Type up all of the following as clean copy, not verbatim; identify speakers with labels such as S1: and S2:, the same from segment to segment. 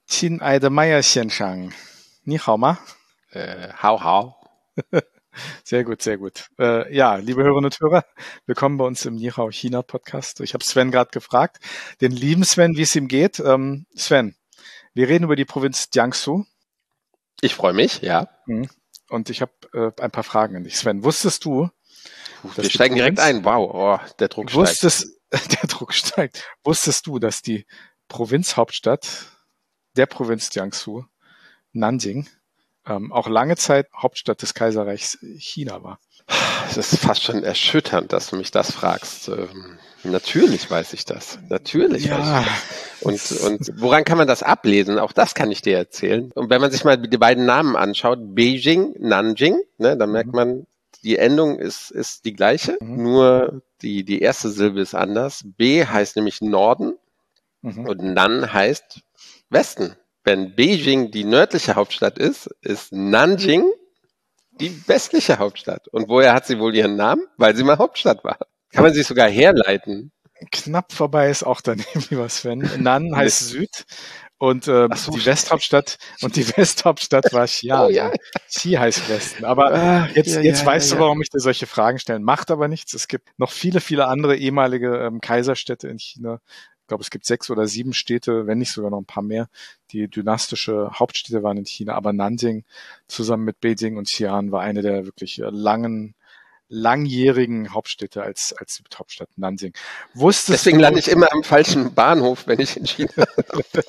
S1: 亲爱的Maya先生，你好吗？
S2: Hau.
S1: Sehr gut, sehr gut. Ja, liebe Hörerinnen und Hörer, willkommen bei uns im Nihao China Podcast. Ich habe Sven gerade gefragt, den lieben Sven, wie es ihm geht. Sven, wir reden über die Provinz Jiangsu.
S2: Ich freue mich, ja.
S1: Und ich habe ein paar Fragen an dich. Sven, wusstest du, dass
S2: Wir steigen direkt ein. Wow, der Druck steigt.
S1: Der Druck steigt. Wusstest du, dass die Provinzhauptstadt der Provinz Jiangsu, Nanjing, auch lange Zeit Hauptstadt des Kaiserreichs China war?
S2: Es ist fast schon erschütternd, dass du mich das fragst. Natürlich weiß ich das. Natürlich weiß ich das. Und woran kann man das ablesen? Auch das kann ich dir erzählen. Und wenn man sich mal die beiden Namen anschaut, Beijing, Nanjing, ne, dann merkt man, die Endung ist die gleiche, nur die erste Silbe ist anders. B heißt nämlich Norden und Nan heißt Westen. Wenn Beijing die nördliche Hauptstadt ist Nanjing die westliche Hauptstadt. Und woher hat sie wohl ihren Namen? Weil sie mal Hauptstadt war. Kann man sich sogar herleiten.
S1: Knapp vorbei ist auch daneben, lieber Sven. Nan heißt Süd und die Westhauptstadt war Xi'an.
S2: Oh, ja.
S1: Xi heißt Westen. Aber jetzt weißt du, warum ich dir solche Fragen stelle. Macht aber nichts. Es gibt noch viele, viele andere ehemalige Kaiserstädte in China. Ich glaube, es gibt 6 oder 7 Städte, wenn nicht sogar noch ein paar mehr, die dynastische Hauptstädte waren in China. Aber Nanjing zusammen mit Beijing und Xi'an war eine der wirklich langjährigen Hauptstädte als Hauptstadt Nanjing.
S2: Deswegen lande ich immer am falschen Bahnhof, wenn ich in China bin.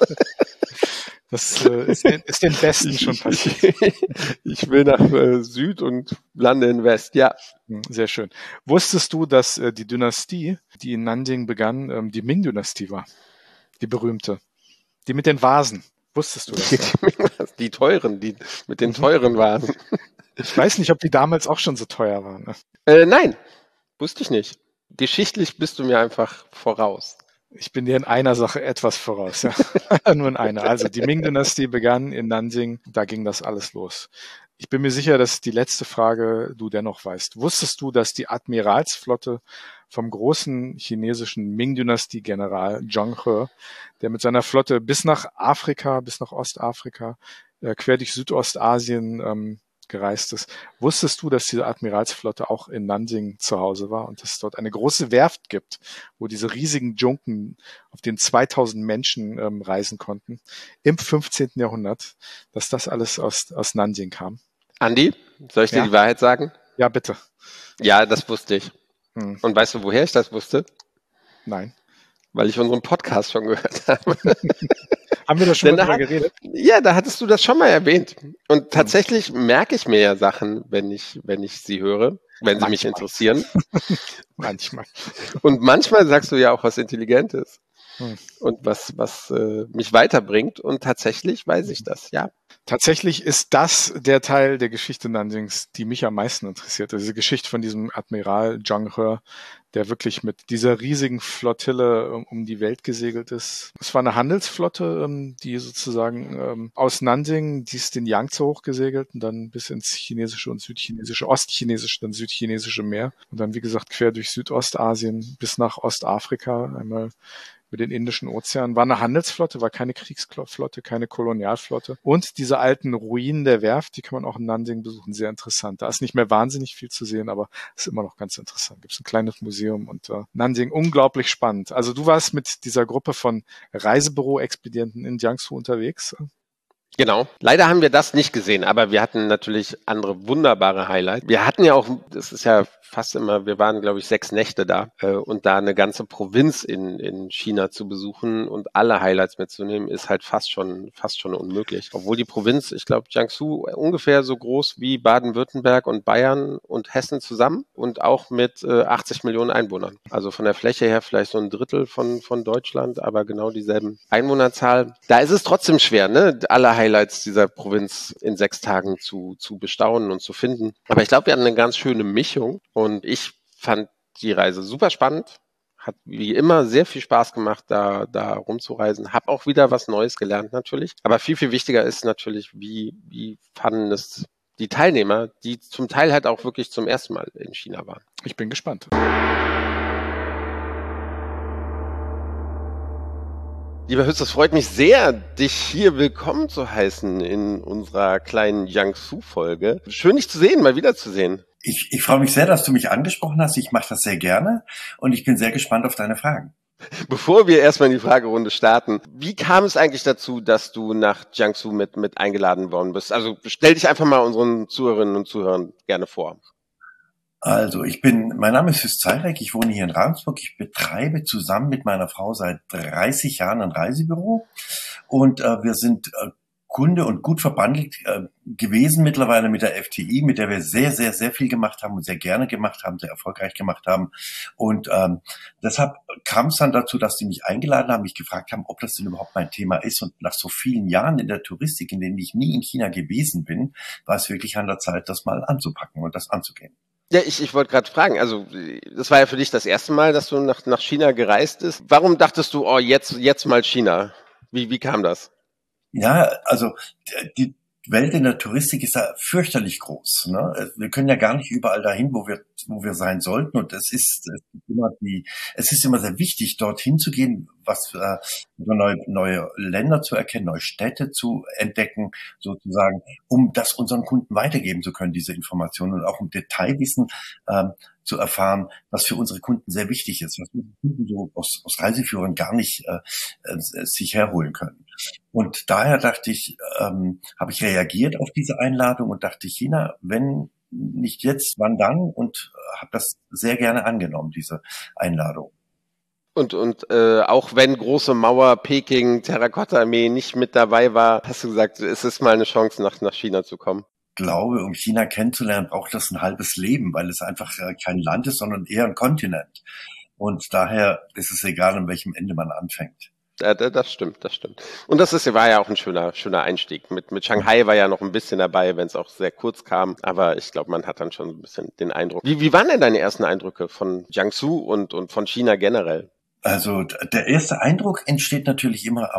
S1: Das ist den Besten schon passiert.
S2: Ich will nach Süd und lande in West, ja.
S1: Sehr schön. Wusstest du, dass die Dynastie, die in Nanjing begann, die Ming-Dynastie war? Die berühmte. Die mit den Vasen. Wusstest du das?
S2: Die teuren, die mit den teuren Vasen.
S1: Ich weiß nicht, ob die damals auch schon so teuer waren.
S2: Nein, wusste ich nicht. Geschichtlich bist du mir einfach voraus.
S1: Ich bin dir in einer Sache etwas voraus, ja. Nur in einer. Also die Ming-Dynastie begann in Nanjing, da ging das alles los. Ich bin mir sicher, dass die letzte Frage du dennoch weißt. Wusstest du, dass die Admiralsflotte vom großen chinesischen Ming-Dynastie-General Zheng He, der mit seiner Flotte bis nach Ostafrika, quer durch Südostasien gereist ist. Wusstest du, dass diese Admiralsflotte auch in Nanjing zu Hause war und dass es dort eine große Werft gibt, wo diese riesigen Junken, auf denen 2000 Menschen reisen konnten, im 15. Jahrhundert, dass das alles aus Nanjing kam?
S2: Andi, soll ich dir die Wahrheit sagen?
S1: Ja, bitte.
S2: Ja, das wusste ich. Und weißt du, woher ich das wusste?
S1: Nein.
S2: Weil ich unseren Podcast schon gehört habe.
S1: Haben wir da schon mal drüber geredet?
S2: Ja, da hattest du das schon mal erwähnt. Und tatsächlich merke ich mir ja Sachen, wenn ich sie höre, wenn sie mich interessieren.
S1: Manchmal.
S2: Und manchmal sagst du ja auch was Intelligentes. Und was mich weiterbringt. Und tatsächlich weiß ich das, ja.
S1: Tatsächlich ist das der Teil der Geschichte Nanjings, die mich am meisten interessiert. Diese Geschichte von diesem Admiral Zheng He, der wirklich mit dieser riesigen Flottille um die Welt gesegelt ist. Es war eine Handelsflotte, die sozusagen aus Nanjing, die ist den Yangtze hochgesegelt und dann bis ins chinesische und südchinesische, ostchinesische, dann südchinesische Meer und dann, wie gesagt, quer durch Südostasien bis nach Ostafrika, einmal über den Indischen Ozean. War eine Handelsflotte, war keine Kriegsflotte, keine Kolonialflotte. Und diese alten Ruinen der Werft, die kann man auch in Nanjing besuchen. Sehr interessant. Da ist nicht mehr wahnsinnig viel zu sehen, aber ist immer noch ganz interessant. Gibt es ein kleines Museum und Nanjing unglaublich spannend. Also du warst mit dieser Gruppe von Reisebüro-Expedienten in Jiangsu unterwegs.
S2: Genau. Leider haben wir das nicht gesehen, aber wir hatten natürlich andere wunderbare Highlights. Wir hatten ja auch, das ist ja fast immer, wir waren, glaube ich, 6 Nächte da und da eine ganze Provinz in China zu besuchen und alle Highlights mitzunehmen, ist halt fast schon unmöglich. Obwohl die Provinz, ich glaube, Jiangsu ungefähr so groß wie Baden-Württemberg und Bayern und Hessen zusammen und auch mit 80 Millionen Einwohnern. Also von der Fläche her vielleicht so ein Drittel von Deutschland, aber genau dieselben Einwohnerzahl. Da ist es trotzdem schwer, ne, alle Highlights dieser Provinz in 6 Tagen zu bestaunen und zu finden. Aber ich glaube, wir hatten eine ganz schöne Mischung und ich fand die Reise super spannend. Hat wie immer sehr viel Spaß gemacht, da rumzureisen. Hab auch wieder was Neues gelernt natürlich. Aber viel, viel wichtiger ist natürlich, wie fanden es die Teilnehmer, die zum Teil halt auch wirklich zum ersten Mal in China waren.
S1: Ich bin gespannt.
S2: Lieber Hütz, es freut mich sehr, dich hier willkommen zu heißen in unserer kleinen Jiangsu-Folge. Schön, dich zu sehen, mal wiederzusehen.
S3: Ich freue mich sehr, dass du mich angesprochen hast. Ich mache das sehr gerne und ich bin sehr gespannt auf deine Fragen.
S2: Bevor wir erstmal in die Fragerunde starten, wie kam es eigentlich dazu, dass du nach Jiangsu mit eingeladen worden bist? Also stell dich einfach mal unseren Zuhörerinnen und Zuhörern gerne vor.
S3: Also, mein Name ist Hüß Zeyrek, ich wohne hier in Ravensburg. Ich betreibe zusammen mit meiner Frau seit 30 Jahren ein Reisebüro und wir sind Kunde und gut verbandelt gewesen mittlerweile mit der FTI, mit der wir sehr, sehr, sehr viel gemacht haben und sehr gerne gemacht haben, sehr erfolgreich gemacht haben. Und deshalb kam es dann dazu, dass die mich eingeladen haben, mich gefragt haben, ob das denn überhaupt mein Thema ist. Und nach so vielen Jahren in der Touristik, in denen ich nie in China gewesen bin, war es wirklich an der Zeit, das mal anzupacken und das anzugehen.
S2: Ja, ich wollte gerade fragen, also das war ja für dich das erste Mal, dass du nach China gereist bist. Warum dachtest du, oh, jetzt mal China? Wie kam das?
S3: Ja, also die Welt in der Touristik ist ja fürchterlich groß. Ne? Wir können ja gar nicht überall dahin, wo wir sein sollten. Und es ist immer sehr wichtig, dorthin zu gehen, neue Länder zu erkennen, neue Städte zu entdecken, sozusagen, um das unseren Kunden weitergeben zu können, diese Informationen und auch um Detailwissen zu erfahren, was für unsere Kunden sehr wichtig ist, was unsere Kunden so aus Reiseführern gar nicht sich herholen können. Und daher dachte ich, habe ich reagiert auf diese Einladung und dachte, China, wenn nicht jetzt, wann dann? Und habe das sehr gerne angenommen, diese Einladung.
S2: Und auch wenn große Mauer, Peking, Terrakotta-Armee nicht mit dabei war, hast du gesagt, es ist mal eine Chance, nach China zu kommen.
S3: Ich glaube, um China kennenzulernen, braucht das ein halbes Leben, weil es einfach kein Land ist, sondern eher ein Kontinent. Und daher ist es egal, an welchem Ende man anfängt.
S2: Ja, das stimmt. Und war ja auch ein schöner Einstieg. Mit Shanghai war ja noch ein bisschen dabei, wenn es auch sehr kurz kam. Aber ich glaube, man hat dann schon ein bisschen den Eindruck. Wie waren denn deine ersten Eindrücke von Jiangsu und von China generell?
S3: Also der erste Eindruck entsteht natürlich immer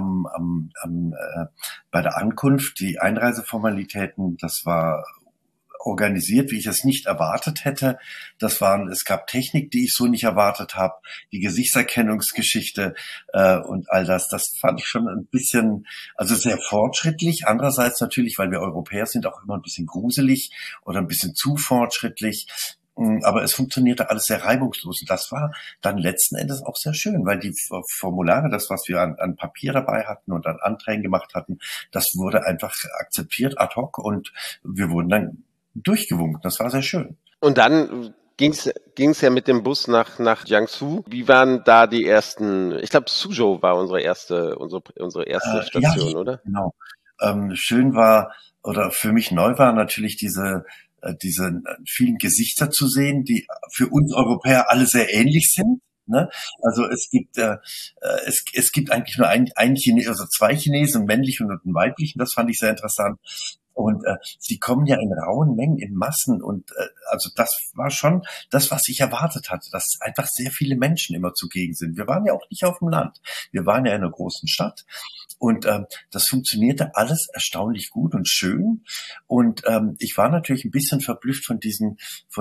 S3: bei der Ankunft. Die Einreiseformalitäten, das war organisiert, wie ich es nicht erwartet hätte. Es gab Technik, die ich so nicht erwartet habe, die Gesichtserkennungsgeschichte und all das. Das fand ich schon ein bisschen, also sehr fortschrittlich. Andererseits natürlich, weil wir Europäer sind, auch immer ein bisschen gruselig oder ein bisschen zu fortschrittlich. Aber es funktionierte alles sehr reibungslos. Und das war dann letzten Endes auch sehr schön, weil die Formulare, das, was wir an Papier dabei hatten und an Anträgen gemacht hatten, das wurde einfach akzeptiert ad hoc und wir wurden dann durchgewunken. Das war sehr schön.
S2: Und dann ging's ja mit dem Bus nach Jiangsu. Wie waren da die ersten? Ich glaube, Suzhou war unsere erste Station, ja, oder?
S3: Genau. Schön war oder für mich neu war natürlich diese vielen Gesichter zu sehen, die für uns Europäer alle sehr ähnlich sind. Ne? Also es gibt eigentlich nur ein Chinesen, also zwei Chinesen, einen männlichen und einen weiblichen. Das fand ich sehr interessant. Und sie kommen ja in rauen Mengen, in Massen. Und also das war schon das, was ich erwartet hatte, dass einfach sehr viele Menschen immer zugegen sind. Wir waren ja auch nicht auf dem Land. Wir waren ja in einer großen Stadt. Und das funktionierte alles erstaunlich gut und schön. Und ich war natürlich ein bisschen verblüfft von diese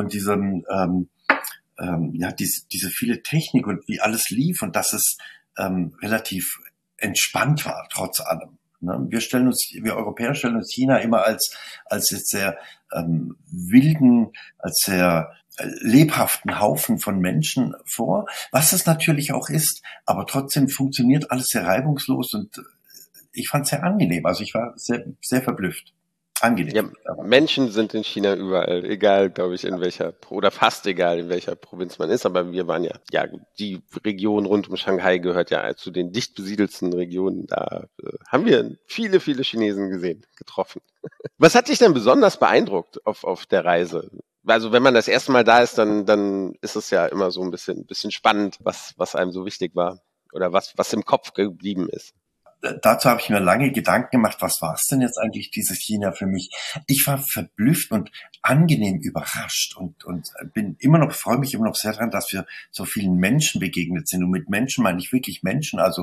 S3: viele Technik und wie alles lief und dass es relativ entspannt war, trotz allem. Ne? Wir Europäer stellen uns China immer als jetzt sehr wilden, als sehr lebhaften Haufen von Menschen vor, was es natürlich auch ist, aber trotzdem funktioniert alles sehr reibungslos und ich fand es sehr angenehm. Also ich war sehr, sehr verblüfft. Angenehm.
S2: Ja, Menschen sind in China überall, egal, glaube ich, oder fast egal, in welcher Provinz man ist. Aber wir waren ja, die Region rund um Shanghai gehört ja zu den dicht besiedelsten Regionen. Da haben wir viele, viele Chinesen getroffen. Was hat dich denn besonders beeindruckt auf der Reise? Also wenn man das erste Mal da ist, dann ist es ja immer so ein bisschen spannend, was einem so wichtig war oder was im Kopf geblieben ist.
S3: Dazu habe ich mir lange Gedanken gemacht, was war es denn jetzt eigentlich, dieses China für mich? Ich war verblüfft und angenehm überrascht und freue mich immer noch sehr daran, dass wir so vielen Menschen begegnet sind. Und mit Menschen meine ich wirklich Menschen, also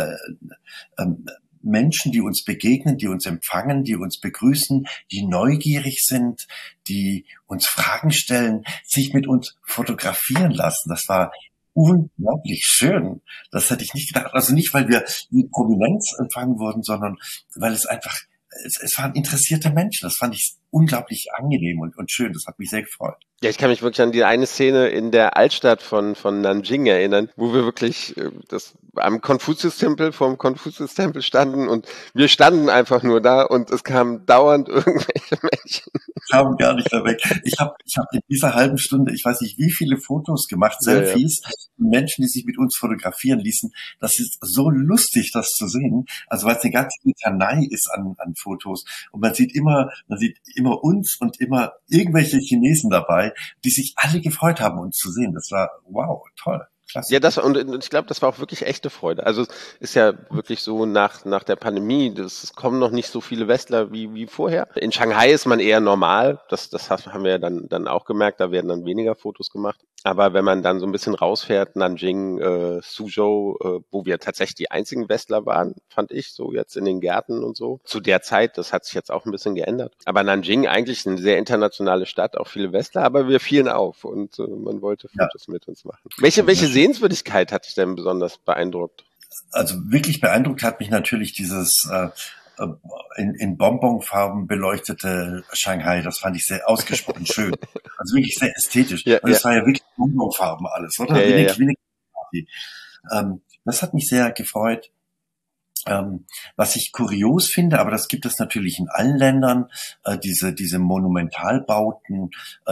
S3: Menschen, die uns begegnen, die uns empfangen, die uns begrüßen, die neugierig sind, die uns Fragen stellen, sich mit uns fotografieren lassen. Das war unglaublich schön. Das hätte ich nicht gedacht. Also nicht, weil wir mit Prominenz empfangen wurden, sondern weil es einfach, es waren interessierte Menschen. Das fand ich unglaublich angenehm und schön. Das hat mich sehr gefreut.
S2: Ja, ich kann mich wirklich an die eine Szene in der Altstadt von Nanjing erinnern, wo wir wirklich am Konfuzius-Tempel, vom Konfuzius-Tempel standen und wir standen einfach nur da und es kamen dauernd irgendwelche Menschen.
S3: Kamen gar nicht mehr weg. Ich hab in dieser halben Stunde, ich weiß nicht, wie viele Fotos gemacht, Selfies, Menschen, die sich mit uns fotografieren ließen. Das ist so lustig, das zu sehen. Also weil es eine ganze Litanei ist an Fotos. Und man sieht immer uns und immer irgendwelche Chinesen dabei, die sich alle gefreut haben, uns zu sehen. Das war, wow, toll. Klasse.
S2: Ja, und ich glaube, das war auch wirklich echte Freude. Also es ist ja wirklich so nach der Pandemie, es kommen noch nicht so viele Westler wie vorher. In Shanghai ist man eher normal, das haben wir ja dann auch gemerkt, da werden dann weniger Fotos gemacht. Aber wenn man dann so ein bisschen rausfährt, Nanjing, Suzhou, wo wir tatsächlich die einzigen Westler waren, fand ich, so jetzt in den Gärten und so. Zu der Zeit, das hat sich jetzt auch ein bisschen geändert. Aber Nanjing eigentlich eine sehr internationale Stadt, auch viele Westler, aber wir fielen auf und man wollte Fotos mit uns machen. Welche Sehenswürdigkeit hat dich denn besonders beeindruckt?
S3: Also wirklich beeindruckt hat mich natürlich dieses in Bonbonfarben beleuchtete Shanghai. Das fand ich sehr ausgesprochen schön. Also wirklich sehr ästhetisch.
S2: Ja,
S3: und es war ja wirklich Bonbonfarben alles, oder? Wenig. Das hat mich sehr gefreut. Was ich kurios finde, aber das gibt es natürlich in allen Ländern, diese Monumentalbauten,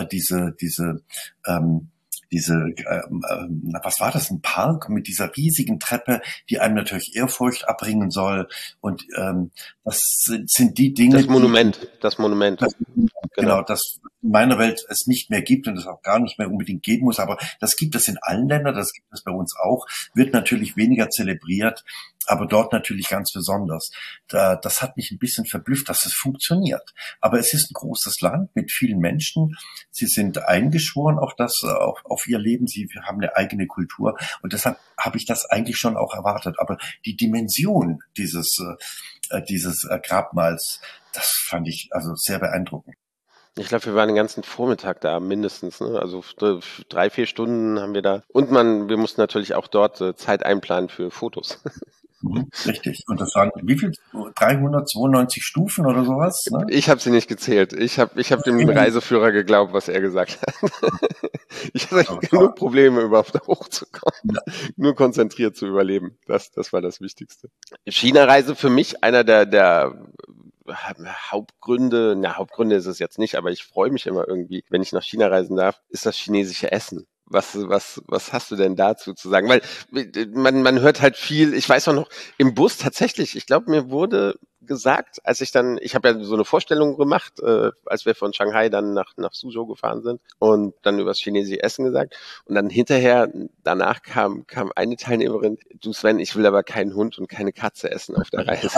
S3: was war das, ein Park mit dieser riesigen Treppe, die einem natürlich Ehrfurcht abbringen soll. Und das sind die Dinge.
S2: Das Monument.
S3: Genau, das in meiner Welt es nicht mehr gibt und es auch gar nicht mehr unbedingt geben muss. Aber das gibt es in allen Ländern, das gibt es bei uns auch. Wird natürlich weniger zelebriert, aber dort natürlich ganz besonders. Das hat mich ein bisschen verblüfft, dass es funktioniert. Aber es ist ein großes Land mit vielen Menschen. Sie sind eingeschworen auf ihr Leben. Sie haben eine eigene Kultur. Und deshalb habe ich das eigentlich schon auch erwartet. Aber die Dimension dieses Grabmals, das fand ich also sehr beeindruckend.
S2: Ich glaube, wir waren den ganzen Vormittag da mindestens, ne? Also 3-4 Stunden haben wir da. Und wir mussten natürlich auch dort Zeit einplanen für Fotos.
S3: Richtig. Und das waren wie viel? 392 Stufen oder sowas? Ne?
S2: Ich habe sie nicht gezählt. Ich hab dem Reiseführer geglaubt, was er gesagt hat. Ich hatte genug Probleme, überhaupt da hochzukommen. Ja. Nur konzentriert zu überleben. Das war das Wichtigste. China-Reise für mich einer der Hauptgründe ist es jetzt nicht, aber ich freue mich immer irgendwie, wenn ich nach China reisen darf, ist das chinesische Essen. Was hast du denn dazu zu sagen? Weil man hört halt viel, ich weiß auch noch, im Bus tatsächlich, ich glaube, mir wurde gesagt, ich habe ja so eine Vorstellung gemacht, als wir von Shanghai dann nach Suzhou gefahren sind und dann über das chinesische Essen gesagt und dann danach kam eine Teilnehmerin, du Sven, ich will aber keinen Hund und keine Katze essen auf der Reise.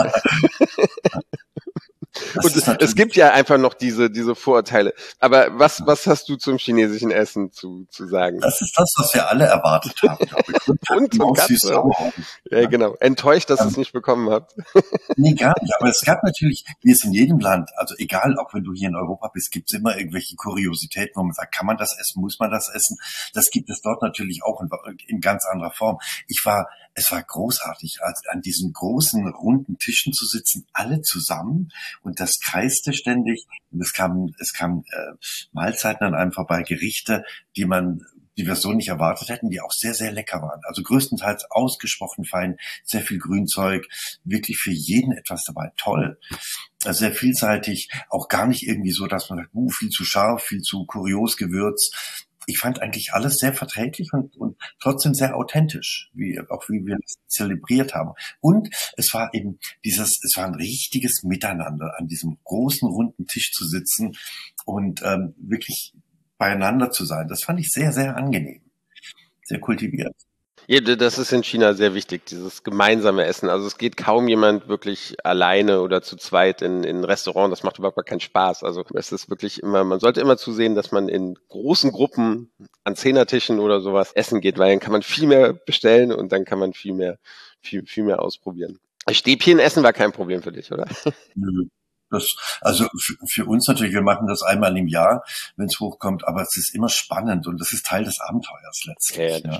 S2: Und es gibt ja einfach noch diese Vorurteile. Aber was hast du zum chinesischen Essen zu sagen?
S3: Das ist das, was wir alle erwartet haben.
S2: Und Katze. Ja, genau. Enttäuscht, dass ihr es nicht bekommen habt.
S3: Nee, gar nicht. Aber es gab natürlich, wie es in jedem Land, also egal, auch wenn du hier in Europa bist, gibt es immer irgendwelche Kuriositäten, wo man sagt, kann man das essen, muss man das essen? Das gibt es dort natürlich auch in ganz anderer Form. Es war großartig, an diesen großen, runden Tischen zu sitzen, alle zusammen, und das kreiste ständig, und es kamen Mahlzeiten an einem vorbei, Gerichte, die wir so nicht erwartet hätten, die auch sehr, sehr lecker waren. Also größtenteils ausgesprochen fein, sehr viel Grünzeug, wirklich für jeden etwas dabei. Toll. Also sehr vielseitig, auch gar nicht irgendwie so, dass man sagt, viel zu scharf, viel zu kurios Gewürz. Ich fand eigentlich alles sehr verträglich und trotzdem sehr authentisch, wie wir es zelebriert haben. Und es war eben es war ein richtiges Miteinander, an diesem großen, runden Tisch zu sitzen und wirklich beieinander zu sein. Das fand ich sehr, sehr angenehm, sehr kultiviert.
S2: Ja, das ist in China sehr wichtig, dieses gemeinsame Essen. Also es geht kaum jemand wirklich alleine oder zu zweit in ein Restaurant. Das macht überhaupt gar keinen Spaß. Also es ist wirklich man sollte immer zusehen, dass man in großen Gruppen an Zehnertischen oder sowas essen geht, weil dann kann man viel mehr bestellen und dann kann man viel mehr ausprobieren. Stäbchen essen war kein Problem für dich, oder?
S3: Nö. Also für uns natürlich, wir machen das einmal im Jahr, wenn es hochkommt, aber es ist immer spannend und das ist Teil des Abenteuers letztlich.
S2: Ja, das stimmt.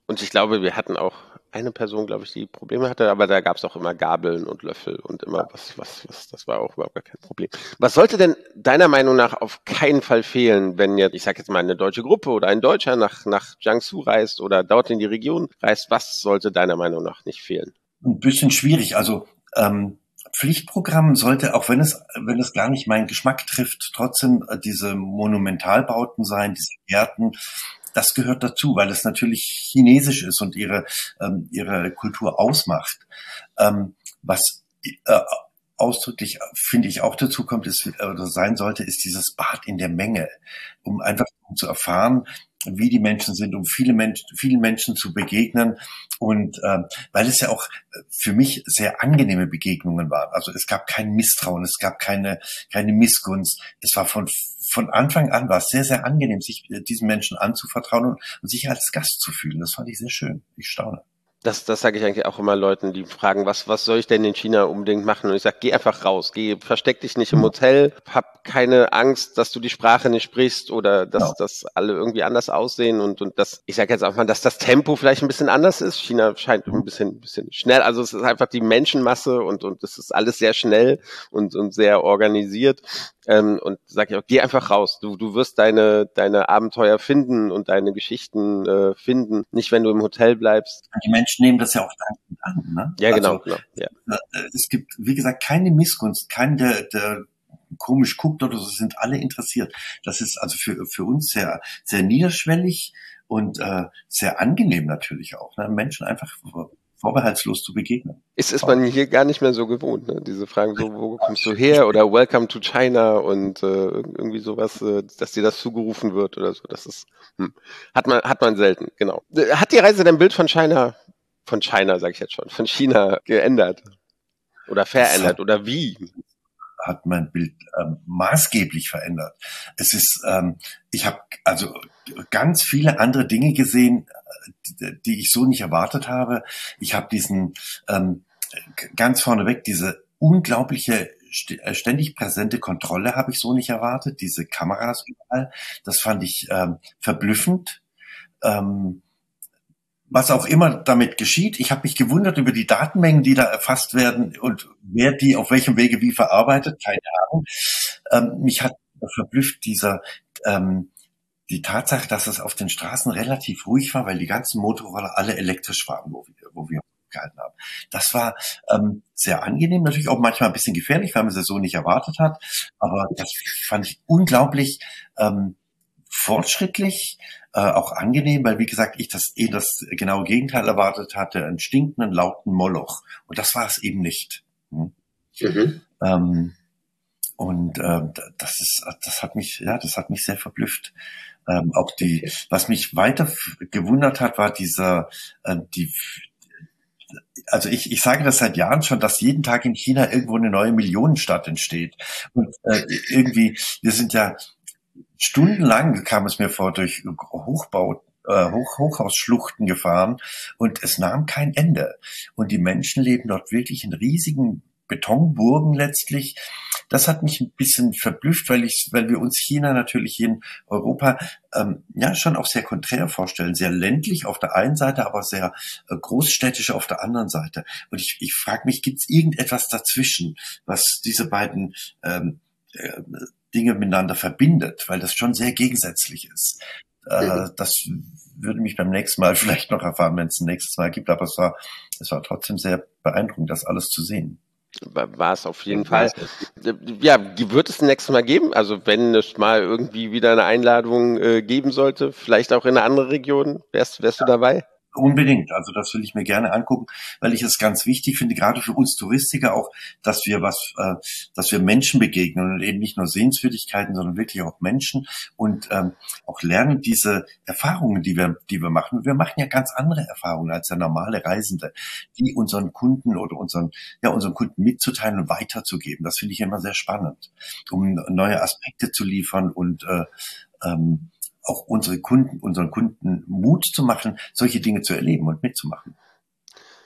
S2: Und ich glaube, wir hatten auch eine Person, glaube ich, die Probleme hatte, aber da gab es auch immer Gabeln und Löffel und immer was, das war auch überhaupt gar kein Problem. Was sollte denn deiner Meinung nach auf keinen Fall fehlen, wenn jetzt, ich sage jetzt mal, eine deutsche Gruppe oder ein Deutscher nach Jiangsu reist oder dort in die Region reist, was sollte deiner Meinung nach nicht fehlen?
S3: Ein bisschen schwierig. Also Pflichtprogramm sollte, auch wenn es gar nicht meinen Geschmack trifft, trotzdem diese Monumentalbauten sein, diese Gärten. Das gehört dazu, weil es natürlich chinesisch ist und ihre Kultur ausmacht. Was ausdrücklich, finde ich, auch dazu kommt, ist, oder sein sollte, ist dieses Bad in der Menge, um einfach zu erfahren, wie die Menschen sind, um vielen Menschen zu begegnen und weil es ja auch für mich sehr angenehme Begegnungen waren. Also es gab kein Misstrauen, es gab keine Missgunst. Es war von Anfang an war es sehr, sehr angenehm, sich diesen Menschen anzuvertrauen und sich als Gast zu fühlen. Das fand ich sehr schön. Ich staune.
S2: Das sage ich eigentlich auch immer Leuten, die fragen, was soll ich denn in China unbedingt machen? Und ich sage, geh einfach raus, versteck dich nicht im Hotel, hab keine Angst, dass du die Sprache nicht sprichst oder dass alle irgendwie anders aussehen und das, ich sage jetzt auch mal, dass das Tempo vielleicht ein bisschen anders ist. China scheint ein bisschen schnell, also es ist einfach die Menschenmasse und das ist alles sehr schnell und sehr organisiert. Und sag ich auch, geh einfach raus. Du wirst deine Abenteuer finden und deine Geschichten finden. Nicht, wenn du im Hotel bleibst.
S3: Die Menschen nehmen das ja auch dankend an. Ne?
S2: Ja, genau. Ja.
S3: Es gibt, wie gesagt, keine Missgunst, kein, der komisch guckt oder so, sind alle interessiert. Das ist also für uns sehr, sehr niederschwellig und sehr angenehm natürlich auch. Ne? Menschen einfach vorbehaltslos zu begegnen.
S2: Ist man hier gar nicht mehr so gewohnt, ne? Diese Fragen so, wo kommst du her oder Welcome to China und irgendwie sowas, dass dir das zugerufen wird oder so. Das ist hat man selten, genau. Hat die Reise dein Bild von China sage ich jetzt schon, von China geändert oder verändert oder wie?
S3: Hat mein Bild maßgeblich verändert. Es ist, ich habe also ganz viele andere Dinge gesehen, die ich so nicht erwartet habe. Ich habe diesen ganz vorneweg diese unglaubliche ständig präsente Kontrolle habe ich so nicht erwartet. Diese Kameras überall, das fand ich verblüffend. Was auch immer damit geschieht. Ich habe mich gewundert über die Datenmengen, die da erfasst werden und wer die auf welchem Wege wie verarbeitet, keine Ahnung. Mich hat verblüfft die Tatsache, dass es auf den Straßen relativ ruhig war, weil die ganzen Motorroller alle elektrisch waren, wo wir gehalten haben. Das war sehr angenehm, natürlich auch manchmal ein bisschen gefährlich, weil man es so nicht erwartet hat, aber das fand ich unglaublich fortschrittlich, auch angenehm, weil wie gesagt, ich das genaue Gegenteil erwartet hatte, einen stinkenden, lauten Moloch. Und das war es eben nicht. Das hat mich sehr verblüfft. Auch was mich weiter gewundert hat, war also ich sage das seit Jahren schon, dass jeden Tag in China irgendwo eine neue Millionenstadt entsteht. Und irgendwie, wir sind ja stundenlang, kam es mir vor, durch Hochhausschluchten gefahren und es nahm kein Ende. Und die Menschen leben dort wirklich in riesigen Betonburgen letztlich. Das hat mich ein bisschen verblüfft, weil wir uns China natürlich in Europa schon auch sehr konträr vorstellen. Sehr ländlich auf der einen Seite, aber sehr großstädtisch auf der anderen Seite. Und ich frage mich, gibt es irgendetwas dazwischen, was diese beiden Dinge miteinander verbindet, weil das schon sehr gegensätzlich ist. Das würde mich beim nächsten Mal vielleicht noch erfahren, wenn es ein nächstes Mal gibt, aber es war trotzdem sehr beeindruckend, das alles zu sehen.
S2: War es auf jeden Fall. Ja, wird es nächstes Mal geben? Also wenn es mal irgendwie wieder eine Einladung geben sollte, vielleicht auch in eine andere Region, wärst du dabei?
S3: Unbedingt. Also das will ich mir gerne angucken, weil ich es ganz wichtig finde, gerade für uns Touristiker auch, dass wir Menschen begegnen und eben nicht nur Sehenswürdigkeiten, sondern wirklich auch Menschen und auch lernen diese Erfahrungen, die wir machen. Wir machen ja ganz andere Erfahrungen als der normale Reisende, die unseren Kunden oder unseren Kunden mitzuteilen und weiterzugeben. Das finde ich immer sehr spannend, um neue Aspekte zu liefern und auch unseren Kunden Mut zu machen, solche Dinge zu erleben und mitzumachen.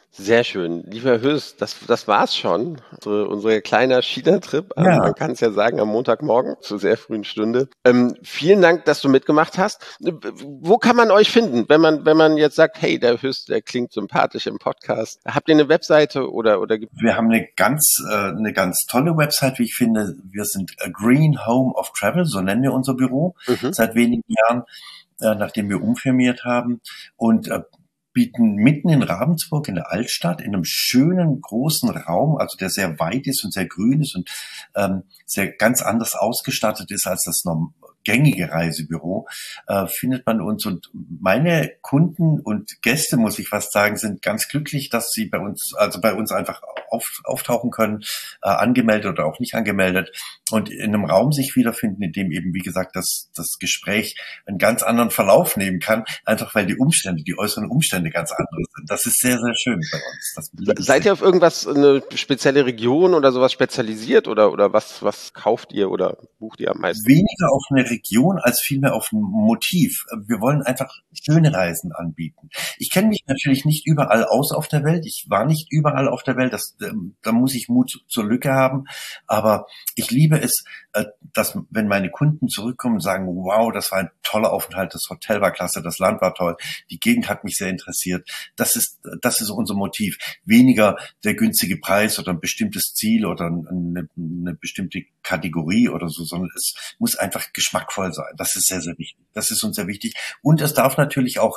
S2: Sehr schön. Lieber Höß, das war's schon. Unser kleiner China-Trip. Also man kann es ja sagen, am Montagmorgen zur sehr frühen Stunde. Vielen Dank, dass du mitgemacht hast. Wo kann man euch finden, wenn man jetzt sagt, hey, der Höß, der klingt sympathisch im Podcast. Habt ihr eine Webseite oder
S3: Wir haben eine ganz tolle Website, wie ich finde. Wir sind A Green Home of Travel, so nennen wir unser Büro, seit wenigen Jahren, nachdem wir umfirmiert haben, und bieten mitten in Ravensburg in der Altstadt in einem schönen großen Raum, also der sehr weit ist und sehr grün ist und sehr ganz anders ausgestattet ist als das gängige Reisebüro, findet man uns. Und meine Kunden und Gäste, muss ich fast sagen, sind ganz glücklich, dass sie bei uns einfach auftauchen können, angemeldet oder auch nicht angemeldet, und in einem Raum sich wiederfinden, in dem eben, wie gesagt, das Gespräch einen ganz anderen Verlauf nehmen kann, einfach weil die äußeren Umstände ganz andere sind. Das ist sehr, sehr schön bei uns.
S2: Seid ihr auf irgendwas, eine spezielle Region oder sowas spezialisiert oder was kauft ihr oder bucht ihr am meisten?
S3: Weniger auf eine Region als vielmehr auf ein Motiv. Wir wollen einfach schöne Reisen anbieten. Ich kenne mich natürlich nicht überall aus auf der Welt. Ich war nicht überall auf der Welt. Da muss ich Mut zur Lücke haben. Aber ich liebe es, dass, wenn meine Kunden zurückkommen und sagen, wow, das war ein toller Aufenthalt, das Hotel war klasse, das Land war toll, die Gegend hat mich sehr interessiert. Das ist unser Motiv. Weniger der günstige Preis oder ein bestimmtes Ziel oder eine bestimmte Kategorie oder so, sondern es muss einfach geschmackvoll sein. Das ist sehr, sehr wichtig. Das ist uns sehr wichtig. Und es darf natürlich auch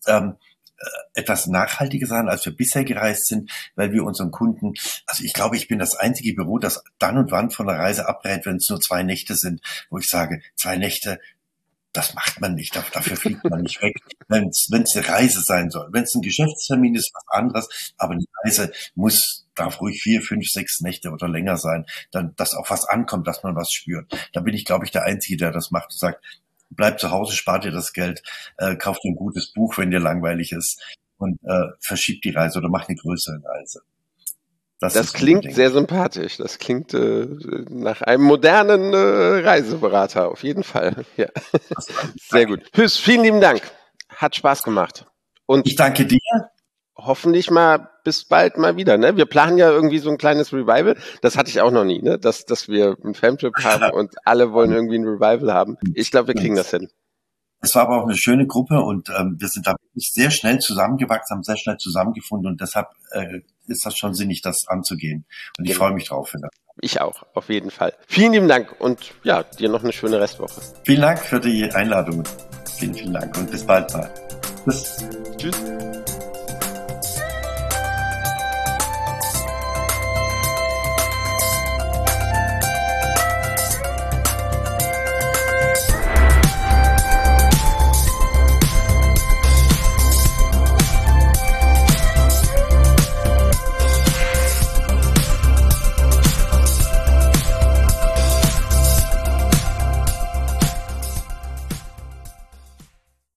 S3: etwas nachhaltiger sein, als wir bisher gereist sind, weil wir unseren Kunden, also ich glaube, ich bin das einzige Büro, das dann und wann von der Reise abrät, wenn es nur 2 Nächte sind, wo ich sage, 2 Nächte, das macht man nicht, dafür fliegt man nicht weg, wenn es eine Reise sein soll. Wenn es ein Geschäftstermin ist, was anderes, aber eine Reise darf ruhig 4, 5, 6 Nächte oder länger sein, dann, dass auch was ankommt, dass man was spürt. Da bin ich, glaube ich, der Einzige, der das macht und sagt, bleib zu Hause, spart dir das Geld, kauft dir ein gutes Buch, wenn dir langweilig ist, und verschiebt die Reise oder macht eine größere Reise.
S2: Das klingt sehr sympathisch. Das klingt nach einem modernen Reiseberater, auf jeden Fall. Ja. Sehr gut. Höß, vielen lieben Dank. Hat Spaß gemacht. Und
S3: ich danke dir.
S2: Hoffentlich mal bis bald mal wieder. Ne? Wir planen ja irgendwie so ein kleines Revival. Das hatte ich auch noch nie, ne? Dass wir einen Famtrip haben und alle wollen irgendwie ein Revival haben. Ich glaube, wir kriegen das hin.
S3: Es war aber auch eine schöne Gruppe und wir sind da wirklich sehr schnell zusammengewachsen, haben sehr schnell zusammengefunden und deshalb ist das schon sinnig, das anzugehen. Und ich freue mich drauf.
S2: Ich auch, auf jeden Fall. Vielen lieben Dank und ja, dir noch eine schöne Restwoche.
S3: Vielen Dank für die Einladung. Vielen, vielen Dank und bis bald mal. Tschüss.
S2: Tschüss.